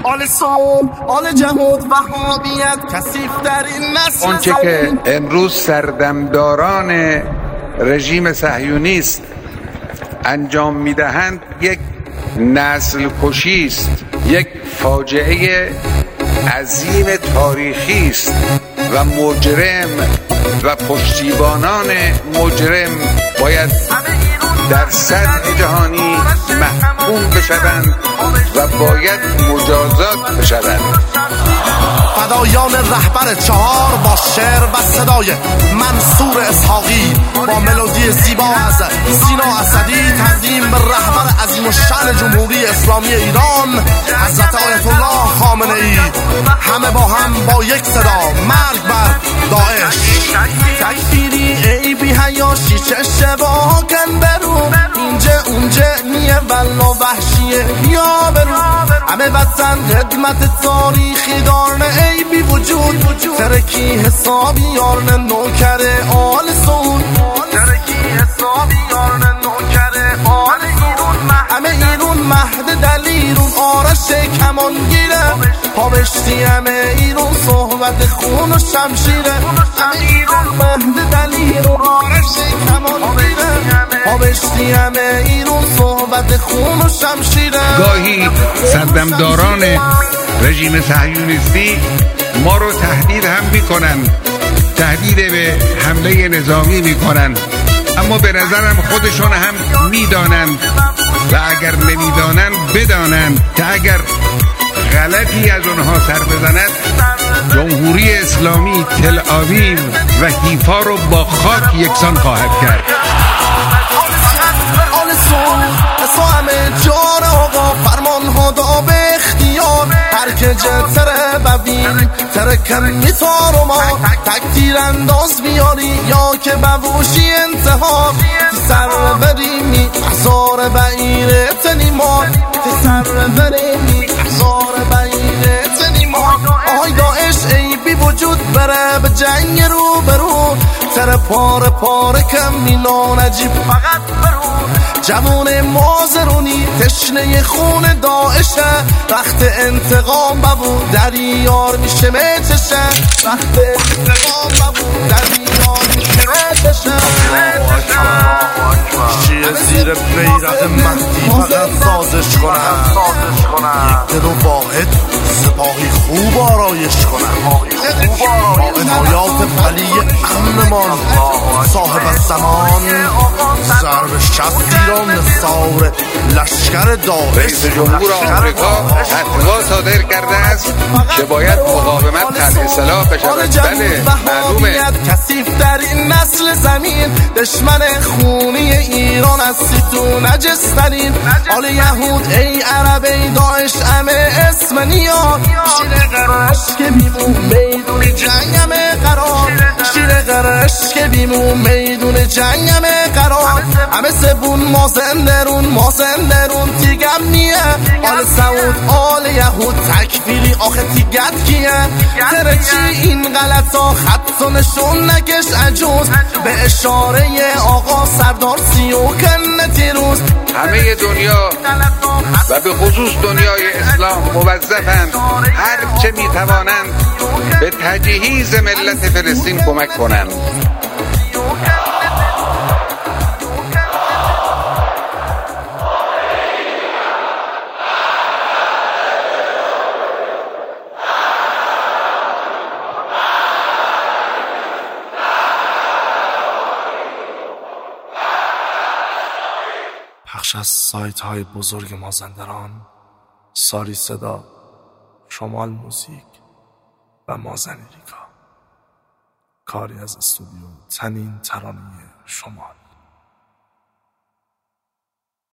آل صوم آل جهود وهابیت کثیف در این نسل آنچه که امروز سردمداران رژیم صهیونیست انجام میدهند یک نسل کشی است، یک فاجعه عظیم تاریخی است و مجرم و پشتیبانان مجرم باید در سطح جهانی محکوم بشوند و باید مجازات بشوند. فدایان رهبر چهار با شعر و صدای منصور اسحاقی با ملودی زیبا از سینا اسدی تقدیم به رهبر عظیم الشأن جمهوری اسلامی ایران حضرت آیت الله خامنه ای. همه با هم با یک صدا مرگ بر داعش. تکفیری ای بی حیاشی چه شباه کن برو اینجا اونجا نیه ولا وحشیه یا برو همه وطن خدمت تاریخی دارن ای بی وجود ترکی حسابی یارن نوکر آل سعود ترکی حسابی یارن نوکر آل ایرون همه ایرون مهد دلیرون آرش کمان گیره پابشتی همه ایرون صحبت خون و شمشیره همه ایرون مهد دلیرون آرش کمان گیره پابشتی همه ایرون صحبت خون و شمشیره. گاهی سردمداران رژیم صهیونیستی ما رو تهدید هم میکنن، تهدید به حمله نظامی میکنن، اما به نظرم خودشون هم میدانند و اگر نمیدانند بدانند که اگر غلطی از اونها سر بزند جمهوری اسلامی تل آویو و حیفا رو با خاک یکسان خواهد کرد. آل سو همه جان آقا فرمان ها دا به اختیار هر که جتره ببین ترکم میتار و ما تک تیر انداز بیاری یا که بوشی انتحار تی سر بریمی احزار بعیره تنیمار تی سر بریمی احزار بعیره تنیمار آهای داعش ای بی وجود بره به جنگ رو برو تر پاره پاره کم مینان عجیب فقط برو جوان مازرونی تشنه خون داعشه وقت انتقام ببو در یار میشه متشه وقت انتقام ببو در یار میشه متشه چیه زیر بیرق مهدی فقط سازش کنم یک دل و واحد سپاهی خوب آرایش کنم با عنایات ولی امنمان صاحب الزمان ضرب شستی را نثار لشکر داعش. رئیس جمهور آمریکا فتوا صادر کرده است که باید مقاومت طرح سلاح بشود. بله معلومه. کثیف در این نسل زمین دشمن خونی ایران هستی تو نجس ترین آل یهود ای عرب ای داعش همه اسم نیاد شیر قرش که بیمون میدون جنگ همه قرار شیر قرش که بیمون میدون جنگ همه قرار همه سبون ما زندرون تیگم نیه آل سعود آل یهود تکفیری آخه تیگت کیه ترچی این غلط ها خط و نشون نکش عجوز به اشاره آقا سردار سیوکن تیروز. همه دنیا و به خصوص دنیای اسلام موظفند هر چه میتوانند به تجهیز ملت فلسطین کمک کنند. پخش از سایت های بزرگ مازندران، ساری صدا، شمال موزیک و مازنیریکا. کاری از استودیو تنین ترانه شمال.